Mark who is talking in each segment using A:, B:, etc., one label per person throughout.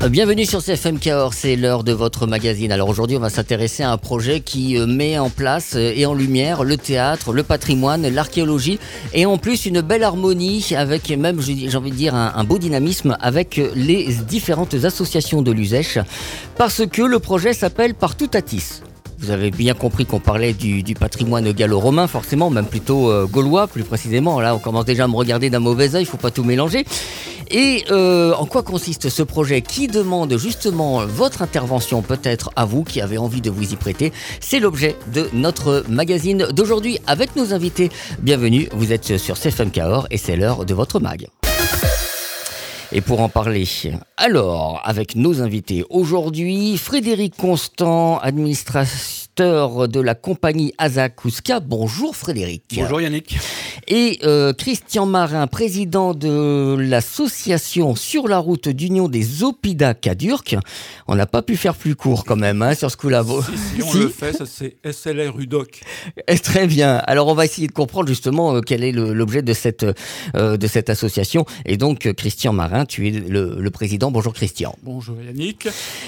A: Bienvenue sur CFM Cahors, c'est l'heure de votre magazine. Alors aujourd'hui, on va s'intéresser à un projet qui met en place et en lumière le théâtre, le patrimoine, l'archéologie et en plus une belle harmonie avec même, j'ai envie de dire, un beau dynamisme avec les différentes associations de l'Uzèche parce que le projet s'appelle Partout Atis. Vous avez bien compris qu'on parlait du patrimoine gallo-romain, forcément, même plutôt gaulois, plus précisément. Là, on commence déjà à me regarder d'un mauvais œil, il ne faut pas tout mélanger. Et en quoi consiste ce projet qui demande justement votre intervention, peut-être à vous qui avez envie de vous y prêter? C'est l'objet de notre magazine d'aujourd'hui avec nos invités. Bienvenue, vous êtes sur CFM Cahors et c'est l'heure de votre mag. Et pour en parler, alors, avec nos invités aujourd'hui, Frédéric Constant, administrateur de la compagnie Asakuska. Bonjour Frédéric.
B: Bonjour Yannick.
A: Et Christian Marin, président de l'association Sur la route d'Union des Oppida Cadurques. On n'a pas pu faire plus court quand même sur ce coup-là.
B: Si on le fait, ça c'est SLR UDOC.
A: Très bien. Alors on va essayer de comprendre justement quel est l'objet de cette association. Et donc Christian Marin, tu es le président. Bonjour Christian.
B: Bonjour Yannick.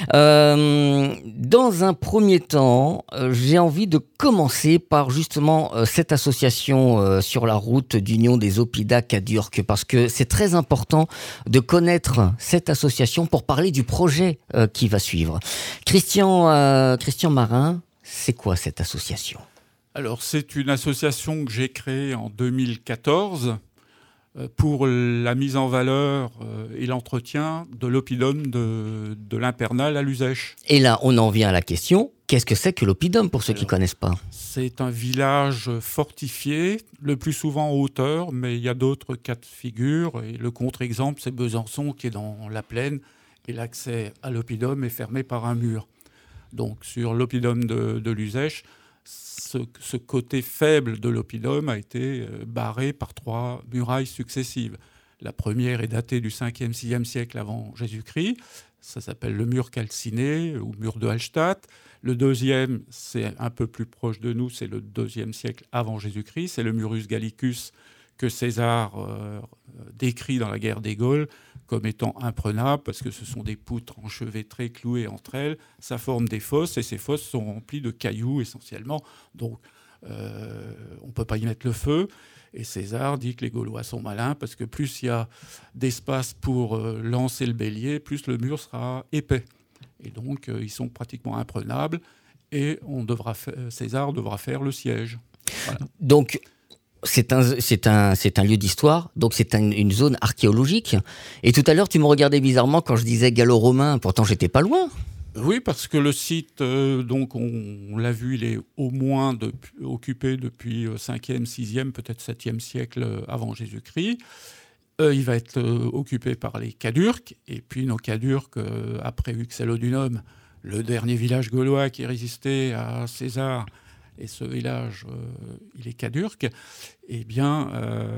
A: Dans un premier temps, j'ai envie de commencer par justement cette association Sur la route d'Union des Oppida Cadurques, parce que c'est très important de connaître cette association pour parler du projet qui va suivre. Christian Marin, c'est quoi cette association ?
B: Alors c'est une association que j'ai créée en 2014 pour la mise en valeur et l'entretien de l'oppidum de l'Impernal à l'Uzèche.
A: Et là, on en vient à la question, qu'est-ce que c'est que l'oppidum pour ceux qui ne connaissent pas ?
B: C'est un village fortifié, le plus souvent en hauteur, mais il y a d'autres cas de figure. Et le contre-exemple, c'est Besançon qui est dans la plaine et l'accès à l'oppidum est fermé par un mur. Donc sur l'oppidum de l'Uzèche, ce côté faible de l'oppidum a été barré par 3 murailles successives. La première est datée du 5e, 6e siècle avant Jésus-Christ. Ça s'appelle le mur calciné ou mur de Hallstatt. Le deuxième, c'est un peu plus proche de nous, c'est le 2e siècle avant Jésus-Christ. C'est le murus gallicus que César décrit dans la guerre des Gaules comme étant imprenable parce que ce sont des poutres enchevêtrées, clouées entre elles. Ça forme des fosses et ces fosses sont remplies de cailloux essentiellement. Donc on ne peut pas y mettre le feu. Et César dit que les Gaulois sont malins parce que plus il y a d'espace pour lancer le bélier, plus le mur sera épais. Et donc ils sont pratiquement imprenables et César devra faire le siège. Voilà.
A: Donc c'est un lieu d'histoire, donc c'est une zone archéologique. Et tout à l'heure, tu me regardais bizarrement quand je disais gallo-romain, pourtant j'étais pas loin.
B: Oui, parce que le site, donc on l'a vu, il est au moins occupé depuis 5e, 6e, peut-être 7e siècle avant Jésus-Christ. Il va être occupé par les Cadurques, et puis nos Cadurques, après Uxellodunum, le dernier village gaulois qui résistait à César, et ce village, il est Cadurque, eh bien,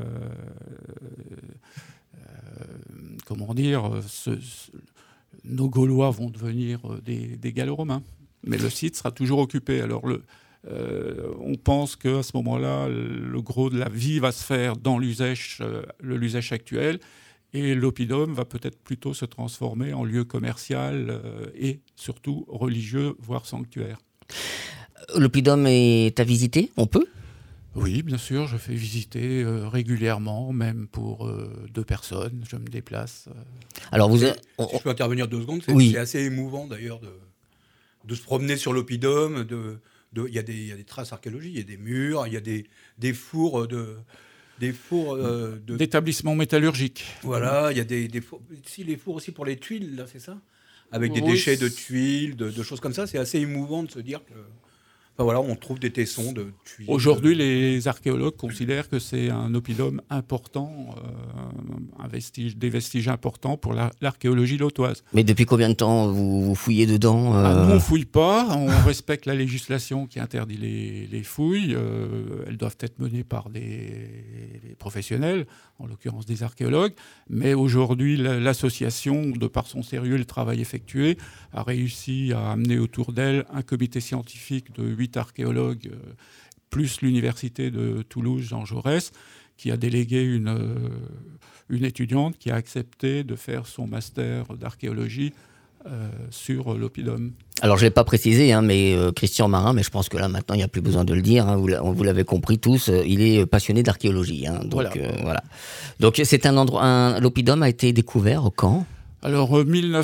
B: comment dire, nos Gaulois vont devenir des Gallo-Romains. Mais le site sera toujours occupé. Alors, on pense qu'à ce moment-là, le gros de la vie va se faire dans l'Uzèche, le Luzèche actuel, et l'oppidum va peut-être plutôt se transformer en lieu commercial et surtout religieux, voire sanctuaire.
A: L'oppidum est à visiter, on peut ?
B: Oui, bien sûr, je fais visiter régulièrement, même pour 2 personnes, je me déplace.
A: Alors
C: si je peux intervenir 2 secondes, c'est assez émouvant d'ailleurs de se promener sur l'oppidum. Il y a des traces archéologiques, il y a des murs, il y a des fours
B: d'établissements métallurgiques.
C: Voilà, il y a des fours. Si, les fours aussi pour les tuiles, là, c'est ça ? Avec des déchets de tuiles, de choses comme ça. C'est assez émouvant de se dire que... Enfin, voilà, on trouve des tessons de tuiles.
B: Aujourd'hui, les archéologues considèrent que c'est un oppidum important, des vestiges importants pour l'archéologie lautoise.
A: Mais depuis combien de temps vous fouillez dedans
B: Nous, on ne fouille pas. On respecte la législation qui interdit les fouilles. Elles doivent être menées par des professionnels, en l'occurrence des archéologues. Mais aujourd'hui, l'association, de par son sérieux et le travail effectué, a réussi à amener autour d'elle un comité scientifique de 8 archéologues, plus l'université de Toulouse, Jean Jaurès, qui a délégué une étudiante qui a accepté de faire son master d'archéologie sur l'oppidum.
A: Alors, je ne l'ai pas précisé, mais Christian Marin, mais je pense que là, maintenant, il n'y a plus besoin de le dire. Vous l'avez compris tous, il est passionné d'archéologie. Donc, voilà. Donc, c'est un endroit. L'oppidum a été découvert quand ?
B: Alors,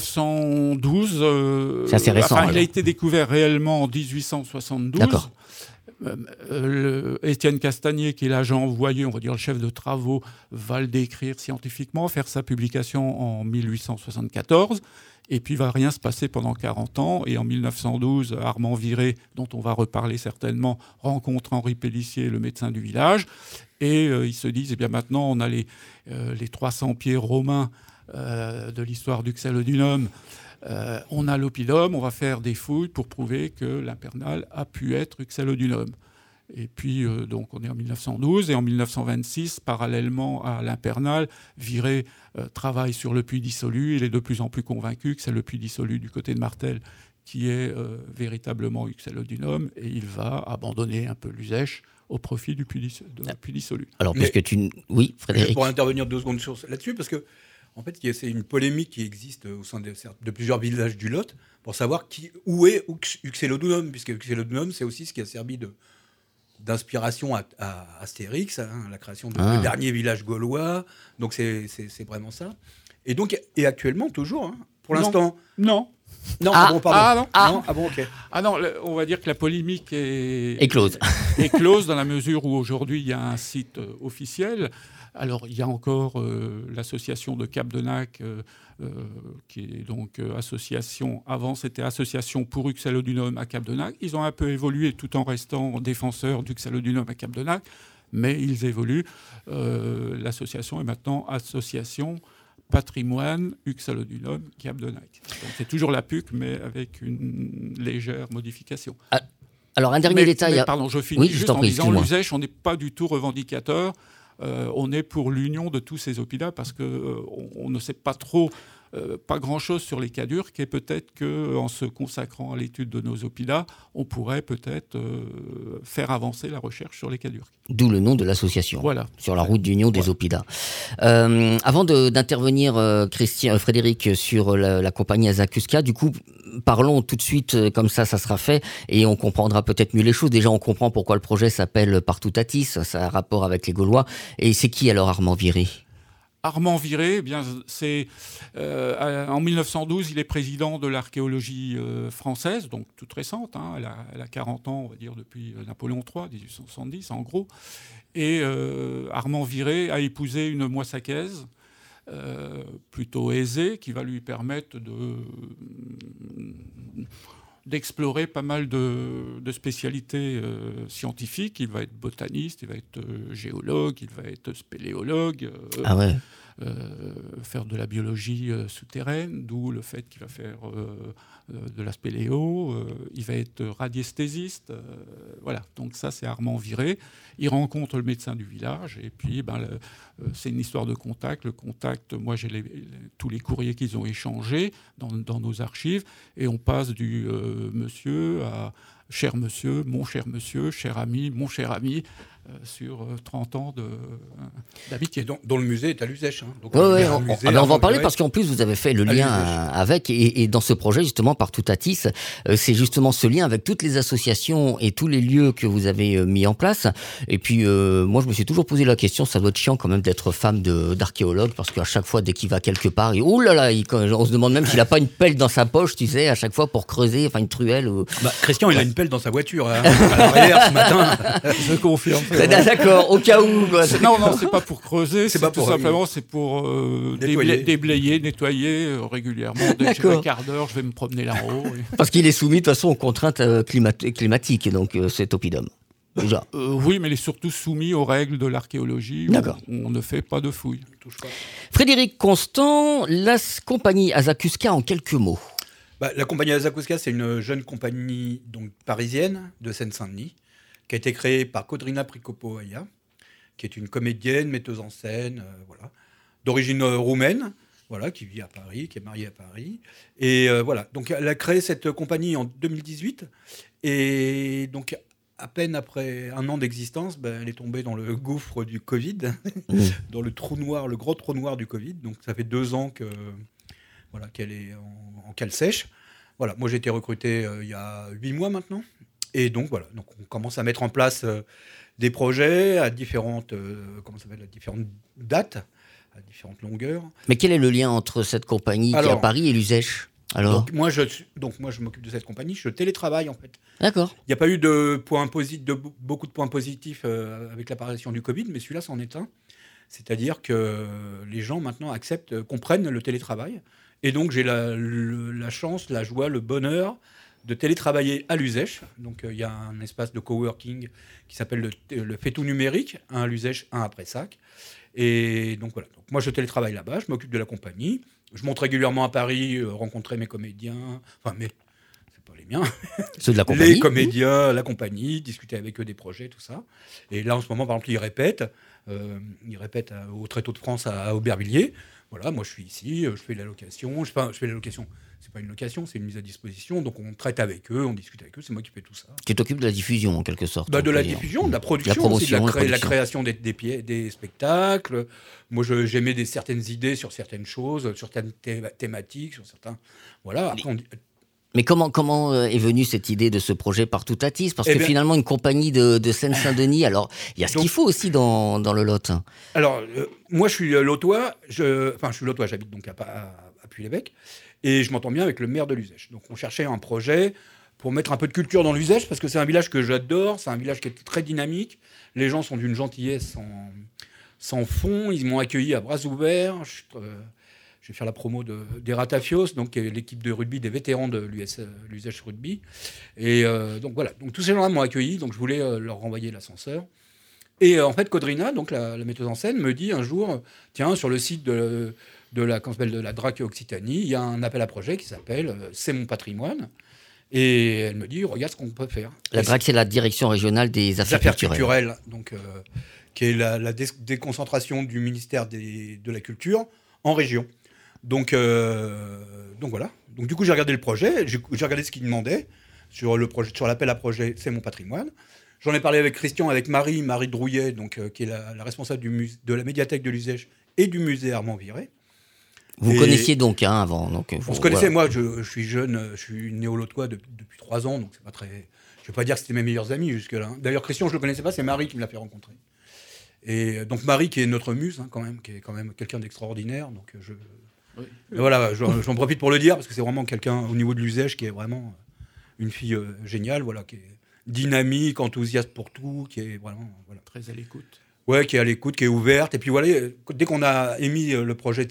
B: 1912.
A: C'est assez récent.
B: Il a été découvert réellement en 1872.
A: D'accord.
B: Étienne Castagnier, qui est l'agent envoyé, on va dire le chef de travaux, va le décrire scientifiquement, faire sa publication en 1874. Et puis, il ne va rien se passer pendant 40 ans. Et en 1912, Armand Viré, dont on va reparler certainement, rencontre Henri Pélissier, le médecin du village. Et ils se disent, maintenant, on a les 300 pieds romains de l'histoire d'Uxellodunum. On a l'oppidum, on va faire des fouilles pour prouver que l'impernal a pu être Uxellodunum. Et puis, donc, on est en 1912. Et en 1926, parallèlement à l'impernal, Viré travaille sur le puits dissolu. Il est de plus en plus convaincu que c'est le puits dissolu du côté de Martel qui est véritablement Uxellodunum. Et il va abandonner un peu l'Uzèche au profit du puits dissolu.
A: Alors, oui, Frédéric.
C: Je pourrais intervenir 2 secondes là-dessus, parce que en fait, c'est une polémique qui existe au sein de plusieurs villages du Lot pour savoir où est Uxellodunum, puisque Uxellodunum, c'est aussi ce qui a servi d'inspiration à Astérix, la création du dernier village gaulois. Donc, c'est vraiment ça. Et donc, actuellement, toujours, pour l'instant...
B: Non.
C: Non, pardon. Ok.
B: On va dire que la polémique
A: est close.
B: Est close dans la mesure où aujourd'hui, il y a un site officiel. Alors, il y a encore l'association de Cap-de-Nac, qui est donc association. Avant, c'était association pour Uxellodunum à Cap-de-Nac. Ils ont un peu évolué tout en restant défenseurs d'Uxellodunum à Cap-de-Nac, mais ils évoluent. L'association est maintenant association Patrimoine Uxellodunum Cap-de-Nac. Donc, c'est toujours la PUC, mais avec une légère modification.
A: Alors, un dernier détail.
B: Pardon, je finis juste en disant l'Uzèche, on n'est pas du tout revendicateur. On est pour l'union de tous ces oppida parce qu'on ne sait pas trop, pas grand-chose sur les cadurques, et peut-être qu'en se consacrant à l'étude de nos oppida, on pourrait peut-être faire avancer la recherche sur les cadurques.
A: D'où le nom de l'association, sur la route d'union des oppida. Avant d'intervenir, Frédéric, sur la compagnie Azacusca, du coup, parlons tout de suite, comme ça sera fait, et on comprendra peut-être mieux les choses. Déjà, on comprend pourquoi le projet s'appelle Partoutatis, ça a un rapport avec les Gaulois. Et c'est qui alors Armand Viré ?
B: Armand Viré, c'est en 1912, il est président de l'archéologie française, donc toute récente. Elle a 40 ans, on va dire, depuis Napoléon III, 1870 en gros. Et Armand Viré a épousé une moissaccaise plutôt aisée, qui va lui permettre d'explorer pas mal de spécialités scientifiques. Il va être botaniste, il va être géologue, il va être spéléologue, faire de la biologie souterraine, d'où le fait qu'il va faire de la spéléo. Il va être radiesthésiste. Voilà, donc ça c'est Armand Viré. Il rencontre le médecin du village et puis c'est une histoire de contact. Le contact, moi j'ai tous les courriers qu'ils ont échangés dans nos archives et on passe du monsieur à cher monsieur, mon cher monsieur, cher ami, mon cher ami, sur 30 ans d'amitié.
C: Dont le musée est à l'Uzèche.
A: On va en parler parce qu'en plus vous avez fait le lien avec, et dans ce projet justement Partoutatis, c'est justement ce lien avec toutes les associations et tous les lieux que vous avez mis en place. Et puis moi je me suis toujours posé la question, ça doit être chiant quand même d'être femme d'archéologue, parce qu'à chaque fois dès qu'il va quelque part, on se demande même s'il n'a pas une pelle dans sa poche, tu sais, à chaque fois pour creuser, enfin une truelle.
C: Christian, il a une pelle dans sa voiture à l'arrière ce matin.
B: Je confirme.
A: D'accord, au cas où.
B: Non, c'est pas pour creuser, c'est tout simplement c'est pour déblayer, nettoyer régulièrement. Dès que j'ai un quart d'heure, je vais me promener là-haut.
A: Parce qu'il est soumis de toute façon aux contraintes climatiques, donc cet oppidum. Déjà.
B: Oui, mais il est surtout soumis aux règles de l'archéologie.
A: D'accord.
B: On ne fait pas de fouilles.
A: Frédéric Constant, la compagnie Azacusca en quelques mots.
C: La compagnie Azacusca, c'est une jeune compagnie donc parisienne de Seine-Saint-Denis, qui a été créée par Codrina Pricopo-Aia, qui est une comédienne, metteuse en scène, d'origine roumaine, qui vit à Paris, qui est mariée à Paris. Et donc elle a créé cette compagnie en 2018. Et donc, à peine après un an d'existence, elle est tombée dans le gouffre du Covid, dans le gros trou noir du Covid. Donc ça fait 2 ans voilà, qu'elle est en cale sèche. Voilà, moi j'ai été recruté il y a 8 mois maintenant. Et donc voilà, donc on commence à mettre en place des projets à différentes, à différentes dates, à différentes longueurs.
A: Mais quel est le lien entre cette compagnie qui est à Paris et l'USECH alors?
C: Donc moi je m'occupe de cette compagnie, je télétravaille en fait.
A: D'accord.
C: Il n'y a pas eu beaucoup de points positifs avec l'apparition du Covid, mais celui-là c'en est un. C'est-à-dire que les gens maintenant comprennent le télétravail. Et donc j'ai la chance, la joie, le bonheur de télétravailler à l'USECH. Donc il y a un espace de coworking qui s'appelle le Fait-Tout numérique, un à l'USECH, un à Pressac. Et donc voilà, donc, moi je télétravaille là-bas, je m'occupe de la compagnie. Je monte régulièrement à Paris, rencontrer mes comédiens, c'est pas les miens,
A: ceux de la compagnie.
C: Les comédiens, la compagnie, discuter avec eux des projets, tout ça. Et là en ce moment, par exemple, ils répètent au Tréteau de France à Aubervilliers. Voilà, moi je suis ici, je fais la location, je fais la location. C'est pas une location, c'est une mise à disposition. Donc on traite avec eux, on discute avec eux, c'est moi qui fais tout ça.
A: Tu t'occupes de la diffusion en quelque sorte.
C: De la diffusion, de la production, aussi, de la création des spectacles. Moi j'émets certaines idées sur certaines choses, sur certaines thématiques, sur certains. Voilà. Après,
A: Mais comment est venue cette idée de ce projet Partout à Tisse? Parce que finalement, une compagnie de Seine-Saint-Denis, alors il y a ce qu'il faut aussi dans le Lot.
C: Alors, moi je suis lotois, j'habite donc à Puy-l'Évêque, et je m'entends bien avec le maire de l'USECH. Donc on cherchait un projet pour mettre un peu de culture dans l'USECH, parce que c'est un village que j'adore, c'est un village qui est très dynamique, les gens sont d'une gentillesse sans fond, ils m'ont accueilli à bras ouverts. Je vais faire la promo des Ratafios, donc l'équipe de rugby des vétérans de l'USECH Rugby. Et donc voilà, donc tous ces gens-là m'ont accueilli, donc je voulais leur renvoyer l'ascenseur. Et en fait, Codrina, donc la metteuse en scène, me dit un jour, tiens, sur le site de la DRAC Occitanie, il y a un appel à projet qui s'appelle C'est mon patrimoine. Et elle me dit, regarde ce qu'on peut faire.
A: La DRAC, c'est la Direction régionale des affaires culturelles.
C: Donc, qui est la déconcentration du ministère de la Culture en région. Donc voilà. Donc du coup, j'ai regardé le projet, j'ai regardé ce qu'il demandait sur l'appel à projet C'est mon patrimoine. J'en ai parlé avec Christian, avec Marie Drouillet, donc, qui est la responsable de la médiathèque de l'USECH et du musée Armand Viré.
A: Vous connaissiez donc avant. Donc,
C: on se connaissait, voilà. Moi je suis jeune, je suis néo-lotois depuis 3 ans, donc c'est pas très... Je vais pas dire que c'était mes meilleurs amis jusque-là. D'ailleurs, Christian, je le connaissais pas, c'est Marie qui me l'a fait rencontrer. Et donc Marie, qui est notre muse, quand même, qui est quand même quelqu'un d'extraordinaire, donc oui. Voilà, j'en profite pour le dire, parce que c'est vraiment quelqu'un au niveau de l'USECH qui est vraiment une fille géniale, voilà, qui est dynamique, enthousiaste pour tout, qui est vraiment
B: très à l'écoute.
C: Ouais, qui est à l'écoute, qui est ouverte. Et puis voilà, dès qu'on a émis le projet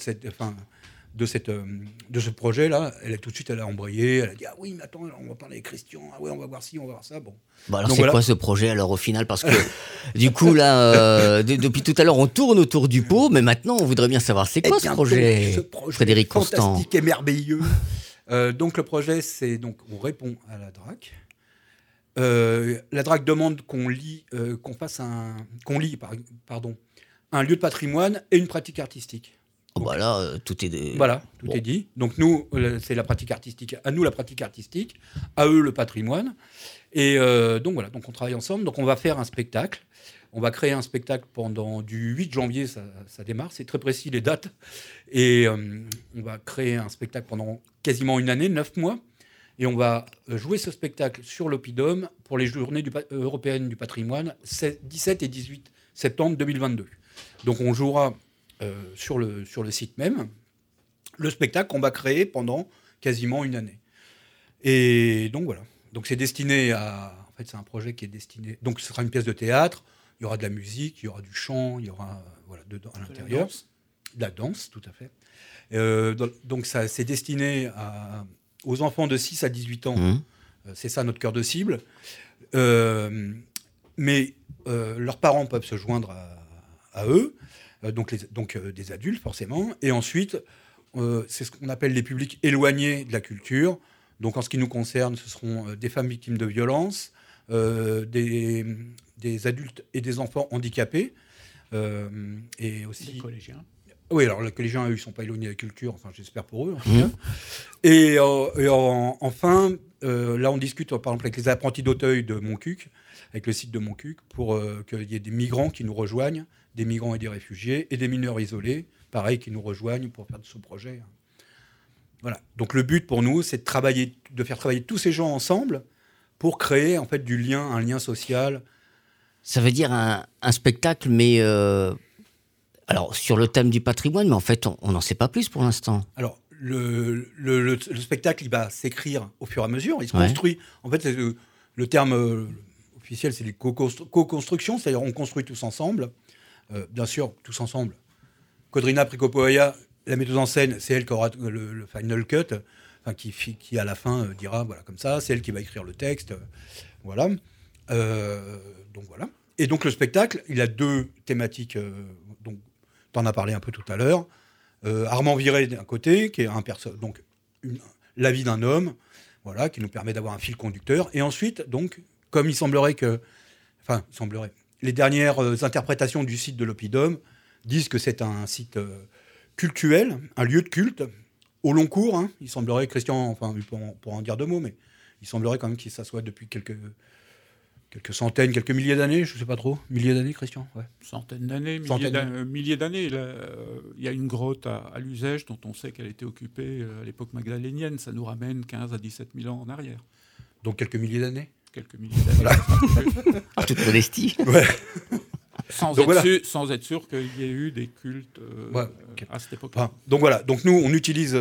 C: de ce projet-là, elle a embrayé, elle a dit « Ah oui, mais attends, on va parler avec Christian, ah ouais, on va voir ci, on va voir ça. » Bon.
A: Alors donc, c'est quoi ce projet alors au final? Parce que du coup là, depuis tout à l'heure on tourne autour du pot, mais maintenant on voudrait bien savoir c'est quoi ce projet, Frédéric Constant.
C: Fantastique et merveilleux. Donc le projet, c'est donc on répond à la DRAC. La DRAC demande qu'on lie un lieu de patrimoine et une pratique artistique.
A: Donc, voilà, tout est
C: dit. Donc nous, c'est la pratique artistique. À nous, la pratique artistique. À eux, le patrimoine. Et donc voilà, donc on travaille ensemble. Donc on va faire un spectacle. On va créer un spectacle du 8 janvier, ça démarre. C'est très précis les dates. Et on va créer un spectacle pendant quasiment une année, 9 mois. Et on va jouer ce spectacle sur l'Oppidum pour les journées européennes du patrimoine, 17 et 18 septembre 2022. Donc on jouera sur le site même le spectacle qu'on va créer pendant quasiment une année. Et donc voilà. Donc c'est destiné à... En fait, c'est un projet qui est destiné... Donc ce sera une pièce de théâtre, il y aura de la musique, il y aura du chant, il y aura à l'intérieur. De la danse, tout à fait. Donc ça, c'est destiné aux enfants de 6 à 18 ans. C'est ça notre cœur de cible. Mais leurs parents peuvent se joindre à eux, donc des adultes forcément. Et ensuite, c'est ce qu'on appelle les publics éloignés de la culture. Donc en ce qui nous concerne, ce seront des femmes victimes de violences, des adultes et des enfants handicapés. Et aussi...
B: Des collégiens.
C: Oui, alors les collégiens, eux, ils ne sont pas éloignés de la culture, enfin j'espère pour eux en tout cas. Et enfin, là on discute par exemple avec les apprentis d'Auteuil de Montcuq, avec le site de Montcuq, pour qu'il y ait des migrants qui nous rejoignent, des migrants et des réfugiés, et des mineurs isolés, pareil, qui nous rejoignent pour faire de ce projet Voilà. Donc le but pour nous, c'est de faire travailler tous ces gens ensemble pour créer en fait un lien social.
A: Ça veut dire un spectacle, mais alors sur le thème du patrimoine, mais en fait, on n'en sait pas plus pour l'instant.
C: Alors le spectacle, il va s'écrire au fur et à mesure. Il se
A: Ouais.
C: construit. En fait, le terme officiel, c'est les co-constructions, c'est-à-dire on construit tous ensemble. Bien sûr, tous ensemble. Codrina Pricopoaya, la metteuse en scène, c'est elle qui aura le final cut, enfin, qui à la fin dira voilà comme ça, c'est elle qui va écrire le texte, voilà. Donc voilà. Et donc le spectacle, il a 2 thématiques. Donc t'en as parlé un peu tout à l'heure. Armand Viré d'un côté, qui est la vie d'un homme, voilà, qui nous permet d'avoir un fil conducteur. Et ensuite, donc, comme il semblerait, les dernières interprétations du site de l'Oppidum disent que c'est un site cultuel, un lieu de culte, au long cours. Hein. Il semblerait, Christian, pour en dire 2 mots, mais il semblerait quand même que ça soit depuis quelques centaines, quelques milliers d'années, je ne sais pas trop. Milliers d'années, Christian? Ouais.
B: Centaines d'années,
C: Centaines.
B: milliers d'années. Il y a une grotte à Luzège dont on sait qu'elle était occupée à l'époque magdalénienne. Ça nous ramène 15 à 17 000 ans en arrière.
C: Donc quelques milliers d'années?
B: Quelques milliers d'années.
A: En toute modestie.
C: Ouais.
B: Sans être sûr qu'il y ait eu des cultes à cette époque-là.
C: Donc voilà, donc nous on utilise,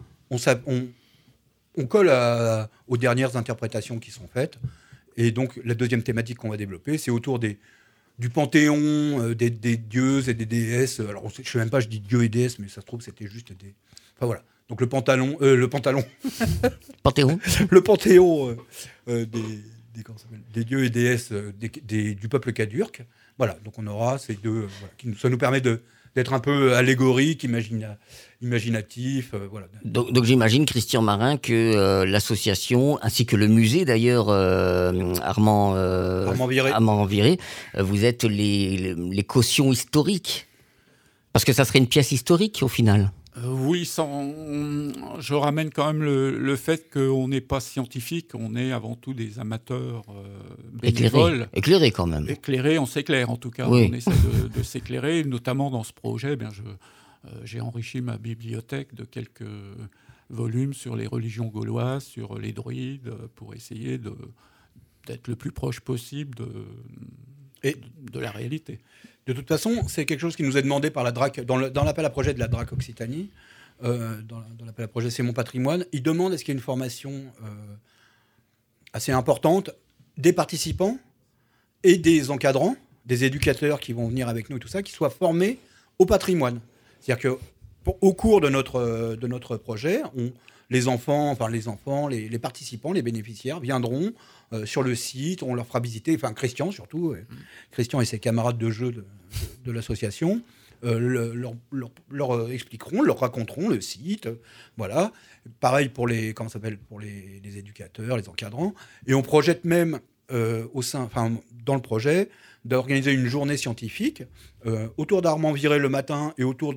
C: on colle aux dernières interprétations qui sont faites, et donc la deuxième thématique qu'on va développer, c'est autour du panthéon, des dieux et des déesses. Alors je ne sais même pas, je dis dieux et déesses, mais ça se trouve c'était juste des... Enfin voilà, donc le pantalon,
A: Panthéon.
C: le panthéon des dieux et déesses du peuple kadurk. Voilà, donc on aura ces 2, ça nous permet d'être un peu allégorique, imaginatif, voilà.
A: Donc j'imagine, Christian Marin, que l'association, ainsi que le musée d'ailleurs, Armand Viré, vous êtes les cautions historiques. Parce que ça serait une pièce historique au final.
B: Oui, je ramène quand même le fait qu'on n'est pas scientifique, on est avant tout des amateurs bénévoles.
A: Éclairé quand même.
B: Éclairés, on s'éclaire en tout cas,
A: oui.
B: On essaie de s'éclairer, notamment dans ce projet. J'ai enrichi ma bibliothèque de quelques volumes sur les religions gauloises, sur les druides, pour essayer d'être le plus proche possible de la réalité.
C: De toute façon, c'est quelque chose qui nous est demandé par la DRAC, dans l'appel à projet de la DRAC Occitanie, dans l'appel à projet C'est mon patrimoine. Ils demandent est-ce qu'il y a une formation assez importante des participants et des encadrants, des éducateurs qui vont venir avec nous et tout ça, qui soient formés au patrimoine. C'est-à-dire qu'au cours de notre projet, les participants, les bénéficiaires viendront sur le site, on leur fera visiter, enfin Christian surtout, Christian et ses camarades de jeu de l'association leur expliqueront, leur raconteront le site, voilà. Pareil pour les éducateurs, les encadrants, et on projette même dans le projet d'organiser une journée scientifique autour d'Armand Viré le matin et autour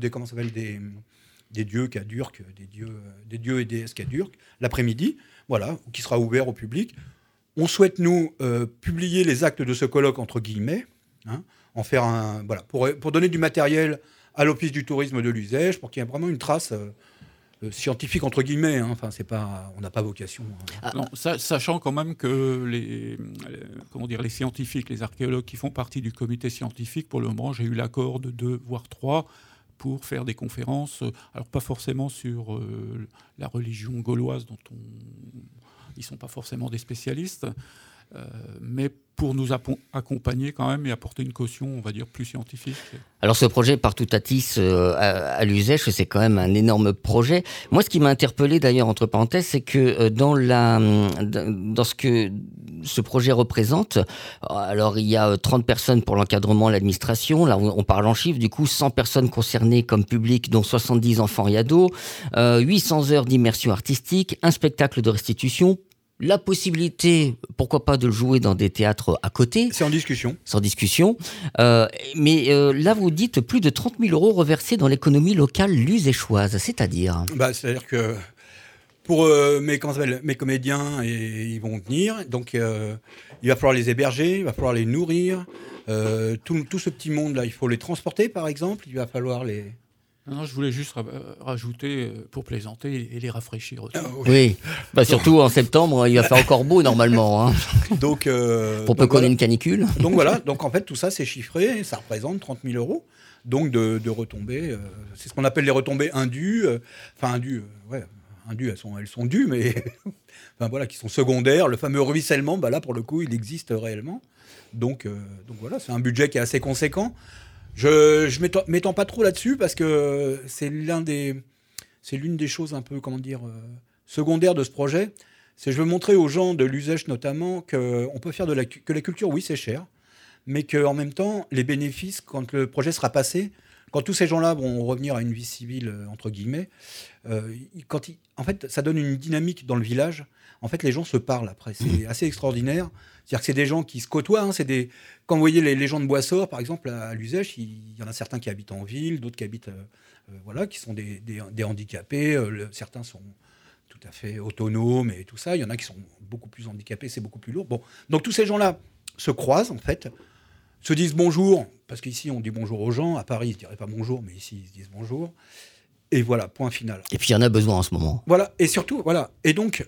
C: des dieux kadurk, des dieux et déesses kadurk l'après-midi, voilà, qui sera ouvert au public. On souhaite, nous, publier les actes de ce colloque, entre guillemets, hein, en faire pour donner du matériel à l'Office du tourisme de Luzège, pour qu'il y ait vraiment une trace scientifique, entre guillemets. Hein. Enfin, on n'a pas vocation. Hein.
B: Non, sachant quand même que les scientifiques, les archéologues qui font partie du comité scientifique, pour le moment, j'ai eu l'accord de 2 voire 3 pour faire des conférences, alors pas forcément sur la religion gauloise dont ils ne sont pas forcément des spécialistes, mais pour nous accompagner quand même et apporter une caution, on va dire, plus scientifique.
A: Alors ce projet Partout Atis à Luzège, c'est quand même un énorme projet. Moi, ce qui m'a interpellé d'ailleurs, entre parenthèses, c'est que dans ce que ce projet représente, alors il y a 30 personnes pour l'encadrement, l'administration, là on parle en chiffres, du coup 100 personnes concernées comme public, dont 70 enfants et ados, 800 heures d'immersion artistique, un spectacle de restitution, la possibilité, pourquoi pas, de le jouer dans des théâtres à côté.
C: C'est en discussion.
A: Sans discussion. Mais là, vous dites plus de 30 000 € reversés dans l'économie locale luzéchoise, c'est-à-dire
C: C'est-à-dire que pour mes comédiens, ils vont venir, donc il va falloir les héberger, il va falloir les nourrir. Tout ce petit monde-là, il faut les transporter, par exemple. Il va falloir
B: Non, je voulais juste rajouter, pour plaisanter, et les rafraîchir aussi.
A: Oui, surtout en septembre, il va faire encore beau normalement. Hein.
C: Donc,
A: pour peu qu'on ait une canicule.
C: Donc voilà, donc en fait tout ça c'est chiffré, ça représente 30 000 euros. Donc de retombées, c'est ce qu'on appelle les retombées indues. Indues, elles sont dues, mais voilà, qui sont secondaires. Le fameux ruissellement, là pour le coup il existe réellement. Donc voilà, c'est un budget qui est assez conséquent. Je m'étends pas trop là-dessus parce que c'est l'une des choses un peu, secondaires de ce projet. Je veux montrer aux gens de l'Uzèche notamment qu'on peut faire que la culture, oui, c'est cher, mais qu'en même temps, les bénéfices, quand le projet sera passé, quand tous ces gens-là vont revenir à une vie civile, entre guillemets, en fait, ça donne une dynamique dans le village. En fait, les gens se parlent après. C'est assez extraordinaire. C'est-à-dire que c'est des gens qui se côtoient. Hein. Quand vous voyez les gens de Boissor, par exemple, à l'Uzèche, il y en a certains qui habitent en ville, d'autres qui habitent, qui sont des handicapés. Certains sont tout à fait autonomes et tout ça. Il y en a qui sont beaucoup plus handicapés, c'est beaucoup plus lourd. Bon. Donc tous ces gens-là se croisent, en fait, se disent bonjour, parce qu'ici, on dit bonjour aux gens. À Paris, ils ne se diraient pas bonjour, mais ici, ils se disent bonjour. Et voilà, point final.
A: Et puis, il y en a besoin en ce moment.
C: Voilà, et surtout, voilà. Et donc,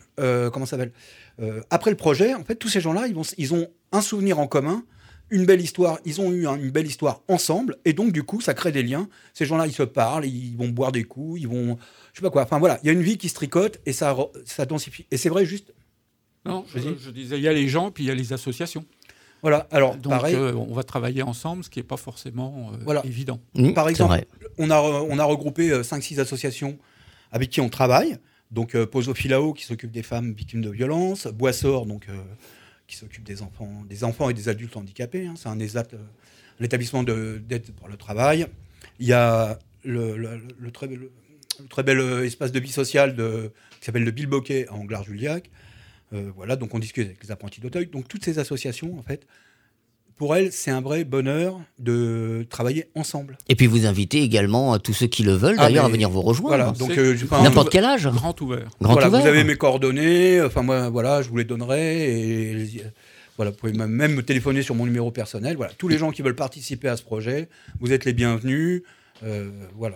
C: après le projet, en fait, tous ces gens-là, ils ont un souvenir en commun, une belle histoire. Ils ont eu une belle histoire ensemble. Et donc, du coup, ça crée des liens. Ces gens-là, ils se parlent, ils vont boire des coups, ils vont... Je sais pas quoi. Enfin, voilà, il y a une vie qui se tricote et ça densifie. Et c'est vrai, juste...
B: Non, je disais, il y a les gens, puis il y a les associations.
C: Voilà, alors
B: donc,
C: pareil,
B: on va travailler ensemble, ce qui n'est pas forcément évident.
C: Par exemple, on a regroupé 5-6 associations avec qui on travaille. Donc Poso Filao qui s'occupe des femmes victimes de violences, Boissor qui s'occupe des enfants et des adultes handicapés. Hein. C'est un ESAT, un établissement d'aide pour le travail. Il y a le très bel espace de vie sociale qui s'appelle le Bilboquet à Anglars-Juliac. Donc on discute avec les apprentis d'Auteuil. Donc toutes ces associations, en fait, pour elles, c'est un vrai bonheur de travailler ensemble.
A: Et puis vous invitez également tous ceux qui le veulent, d'ailleurs, à venir vous rejoindre.
C: Voilà, donc
A: n'importe quel âge.
B: Grand ouvert.
A: Grand ouvert.
C: Vous avez mes coordonnées. Enfin moi, je vous les donnerai. Et vous pouvez même me téléphoner sur mon numéro personnel. Voilà, tous les gens qui veulent participer à ce projet, vous êtes les bienvenus. Voilà.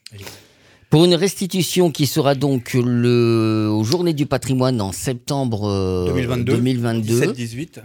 A: Pour une restitution qui sera donc aux Journées du patrimoine en septembre 2022.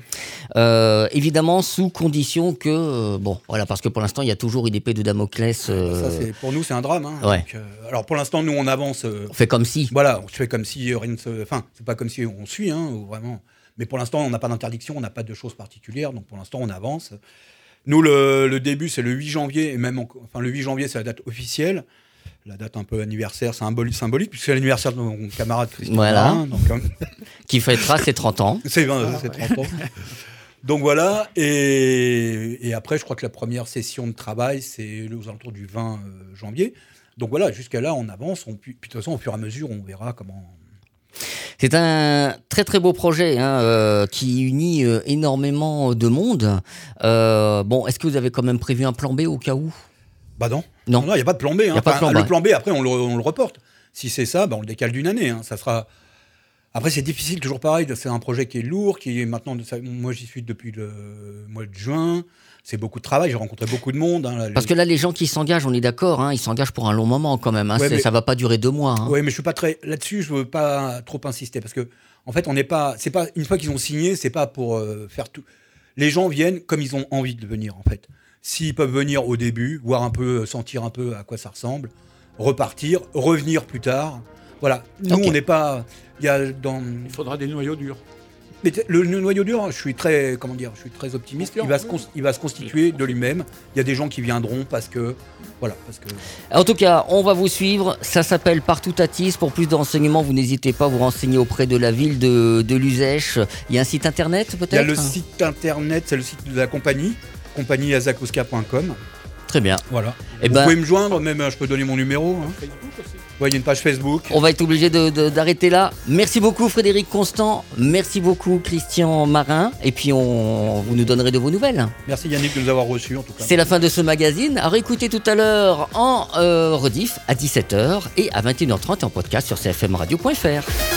C: 17-18.
A: Évidemment, sous condition que... parce que pour l'instant, il y a toujours une épée de Damoclès.
C: Pour nous, c'est un drame. Hein.
A: Ouais.
C: Donc, alors, pour l'instant, nous, on avance.
A: On fait comme si.
C: Voilà, on fait comme si rien ne se... Enfin, c'est pas comme si on suit, hein, vraiment. Mais pour l'instant, on n'a pas d'interdiction, on n'a pas de choses particulières. Donc, pour l'instant, on avance. Nous, le début, c'est le 8 janvier. Et même, le 8 janvier, c'est la date officielle. La date un peu anniversaire, symbolique, puisque c'est l'anniversaire de mon camarade Christian Marin, donc,
A: qui fêtera ses 30 ans.
C: C'est 30 ans. Donc voilà, et après, je crois que la première session de travail, c'est aux alentours du 20 janvier. Donc voilà, jusqu'à là, on avance. Puis de toute façon, au fur et à mesure, on verra comment...
A: C'est un très très beau projet qui unit énormément de monde. Est-ce que vous avez quand même prévu un plan B au cas où ?
C: Bah non, il n'y a pas de plan B. Hein. Le plan B, après, on le reporte. Si c'est ça, on le décale d'une année. Hein. Ça sera... Après, c'est difficile, toujours pareil. C'est un projet qui est lourd, qui est maintenant... Moi, j'y suis depuis le mois de juin. C'est beaucoup de travail. J'ai rencontré beaucoup de monde. Hein,
A: Parce que là, les gens qui s'engagent, on est d'accord, hein, ils s'engagent pour un long moment quand même. Hein. Ça ne va pas durer 2 mois. Hein.
C: Oui, mais je suis pas très... Là-dessus, je ne veux pas trop insister. Parce que, en fait, c'est pas... Une fois qu'ils ont signé, c'est pas pour faire tout... Les gens viennent comme ils ont envie de venir, en fait. S'ils peuvent venir au début, voir un peu, sentir un peu à quoi ça ressemble, repartir, revenir plus tard. Voilà. Nous, on n'est pas... Il
B: faudra des noyaux durs.
C: Mais le noyau dur, je suis très optimiste. Il va se constituer de lui-même. Il y a des gens qui viendront parce que...
A: En tout cas, on va vous suivre. Ça s'appelle Partout à Tis. Pour plus d'enseignements, vous n'hésitez pas à vous renseigner auprès de la ville de l'Uzèche. Il y a un site internet peut-être ?
C: Il y a le site internet, c'est le site de la compagnie azakouska.com.
A: Très bien.
C: Voilà. Vous pouvez me joindre, même je peux donner mon numéro. Hein.
B: Facebook aussi.
C: Ouais, il y a une page Facebook.
A: On va être obligé d'arrêter là. Merci beaucoup Frédéric Constant. Merci beaucoup Christian Marin. Et puis vous nous donnerez de vos nouvelles.
C: Merci Yannick de nous avoir reçus en tout cas.
A: C'est la fin de ce magazine. À réécouter tout à l'heure en rediff à 17h et à 21h30 en podcast sur cfmradio.fr.